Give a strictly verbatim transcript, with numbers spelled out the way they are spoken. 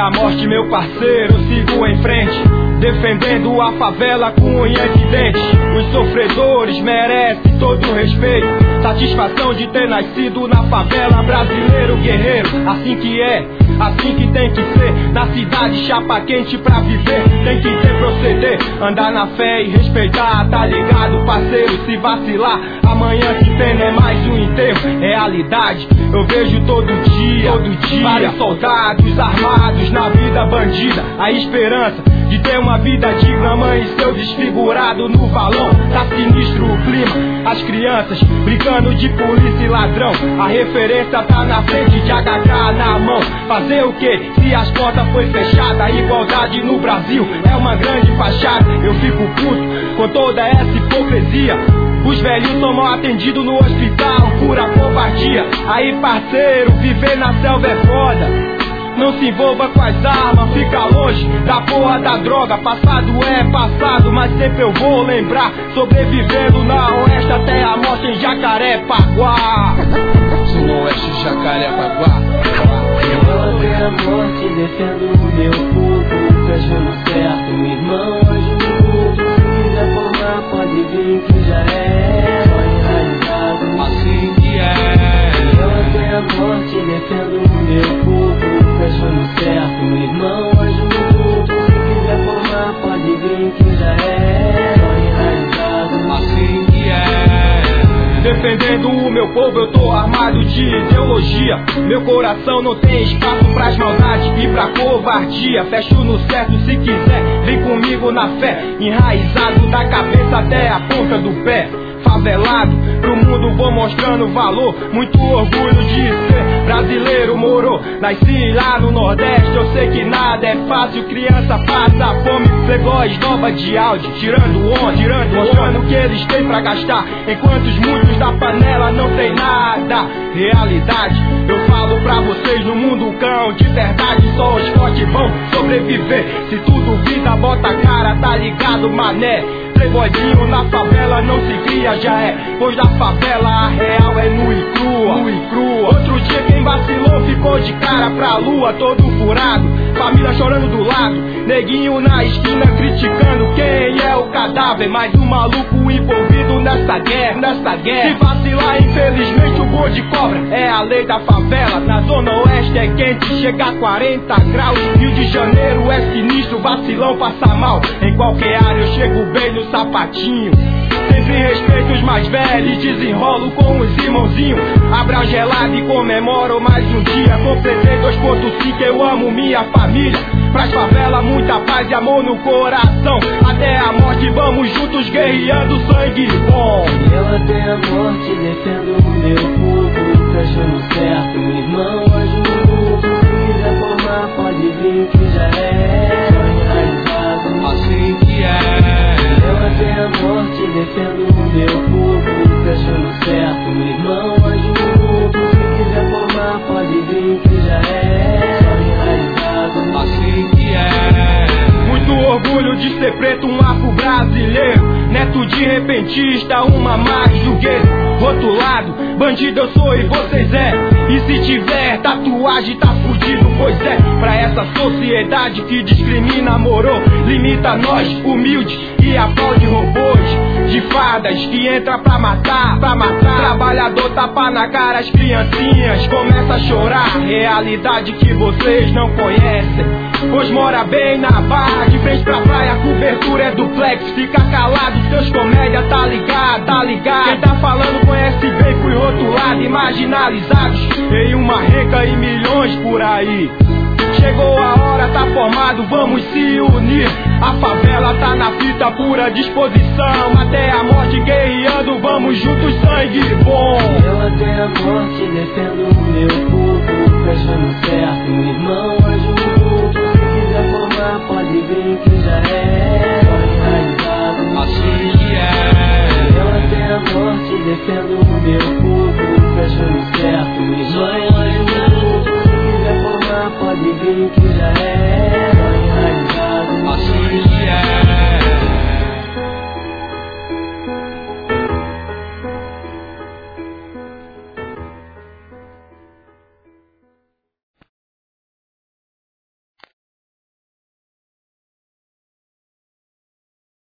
a morte, meu parceiro, sigo em frente, defendendo a favela com unhas e dentes. Os sofredores merecem todo o respeito, satisfação de ter nascido na favela. Brasileiro guerreiro, assim que é, assim que tem que ser. Na cidade chapa quente pra viver, tem que ter proceder, andar na fé e respeitar. Tá ligado, parceiro, se vacilar, amanhã que tem não é mais um enterro, realidade. Eu vejo todo dia, todo dia vários soldados armados na vida bandida. A esperança de ter uma vida digna, mãe e seu desfigurado no valão. Tá sinistro o clima, as crianças brincando de polícia e ladrão. A referência tá na frente de H K na mão. Fazer o que se as portas foi fechada? A igualdade no Brasil é uma grande fachada. Eu fico puto com toda essa hipocrisia. Os velhos são mal atendidos no hospital, pura covardia. Aí parceiro, viver na selva é foda. Não se envolva com as armas, fica longe da porra da droga. Passado é passado, mas sempre eu vou lembrar. Sobrevivendo na oeste até a morte em Jacarepaguá. No oeste, Jacarepaguá. Eu até a morte defendo o meu povo, fechando certo, meu irmão, ajudo. Se quiser formar, pode vir que já é realizado. Assim que é. Eu até a morte defendo o meu povo, fechando certo, meu irmão, ajudo. Se quiser formar, pode vir que já é realizado. Assim que é. Defendendo o meu povo, eu tô armado de ideologia. Meu coração não tem espaço pras maldades e pra covardia. Fecho no certo se quiser, vem comigo na fé. Enraizado da cabeça até a ponta do pé. Favelado, pro mundo vou mostrando valor. Muito orgulho de ser brasileiro, moro. Nasci lá no Nordeste, eu sei que nada é fácil. Criança passa fome, playboys nova de áudio, tirando onda, tirando, mostrando o que eles têm pra gastar, enquanto os muitos da panela não tem nada. Realidade, eu falo pra vocês, no mundo cão, de verdade só os fortes vão sobreviver. Se tudo vida bota a cara, tá ligado, mané? Playboyzinho na favela não se cria, já é. Pois da favela a real é nua e crua, nua e crua. Outro dia quem vacilou ficou de cara pra lua, todo furado, família chorando do lado, neguinho na esquina criticando quem é o cadáver. Mais um maluco envolvido nessa guerra, nessa guerra. Se vacilar, infelizmente o bonde cobra. É a lei da favela, na zona oeste é quente, chega a quarenta graus. Rio de Janeiro é sinistro, vacilão passa mal. Em qualquer área eu chego bem no sapatinho. Sempre respeito os mais velhos, desenrolo com os irmãozinhos. Abra gelada e comemoro mais um dia. Completei dois ponto cinco, eu amo minha família. Pras favelas, muita paz e amor no coração. Até a morte, vamos juntos guerreando, sangue bom. Eu até a morte defendo o meu povo, fechando certo, meu irmão, ajudo. Se quiser formar, pode vir que já é realizado. Assim que é. Eu até a morte defendo o meu povo, fechando certo, meu irmão, ajudo. Se quiser formar, pode vir que já é realizado. Assim que é. Muito orgulho de ser preto, um afro-brasileiro. Neto de repentista, uma mais do gueto. Rotulado, bandido eu sou e vocês é. E se tiver tatuagem tá fudido, pois é. Pra essa sociedade que discrimina, morou, limita nós, humildes, e aplaude robôs de fadas que entra pra matar, pra matar. Trabalhador tapa na cara as criancinhas, começa a chorar. Realidade que vocês não conhecem, pois mora bem na barra, de frente pra praia, a cobertura é duplex. Fica calado, seus comédia tá ligado, tá ligado. Quem tá falando conhece bem, fui rotulado e marginalizados em uma renca e milhões por aí. Chegou a hora, tá formado, vamos se unir. A favela tá na fita, pura disposição. Até a morte guerreando, vamos juntos, sangue bom. Eu até a morte defendo o meu povo, fechando certo, meu irmão, ajuda.